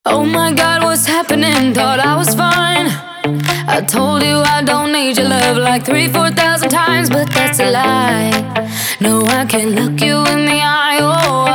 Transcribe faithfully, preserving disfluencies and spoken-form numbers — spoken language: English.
Oh my God, what's happening? Thought I was fine. I told you I don't need your love like three, four thousand times, but that's a lie. No, I can't look you in the eye. Oh,